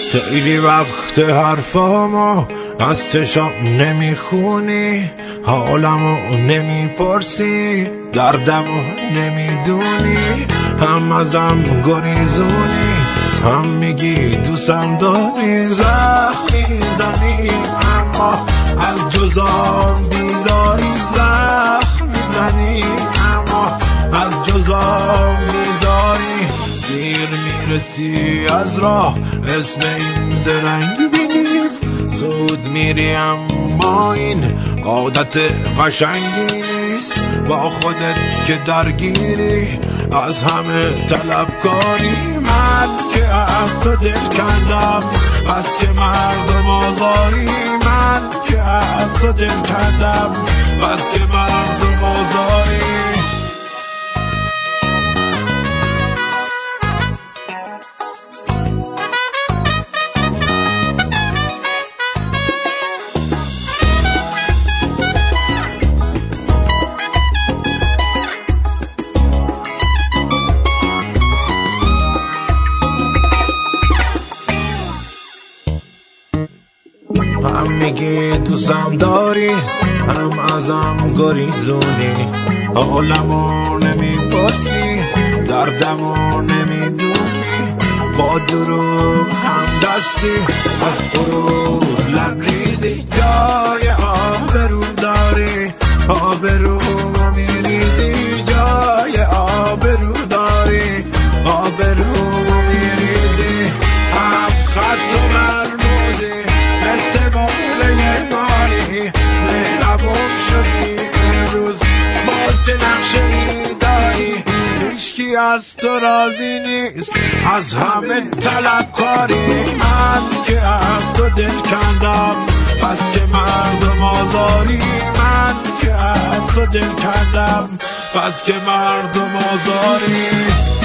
خیلی وقت حرفامو از چشام نمیخونی، حالمو نمیپرسی، دردمو نمیدونی، هم ازم گریزونی، هم میگی دوستم داری. زخم میزنی اما از جزام بیزاری، زخم میزنی اما از جزام بیزاری. دیر میرسی از راه، اسم این زرنگ نیست، زود میری اما این عادت قشنگی نیست. با خودت که درگیری، از همه طلبکاری. من که از تو دل کندم بس که مردم آزاری، من که از تو دل کندم بس که مردم آزاری. هم میگی دوستم داری، هم ازم گریزونی، حالمو نمیپرسی، دردمو نمیدونی. با دروغ هم دستی، از غرور لبریزی. جای آبرو داری، آبرومو میریزی. جای آبرو داری، آبرومو میریزی. هفت خط و مرموزی، مثل موله ماری، مهربون شدی امروز، باز چه نقشه ای داری. هیچکی از تو راضی نیست، از همه طلبکاری. من که از تو دل کندم بس که مردم آزاری، من که از تو دل کندم بس که مردم آزاری.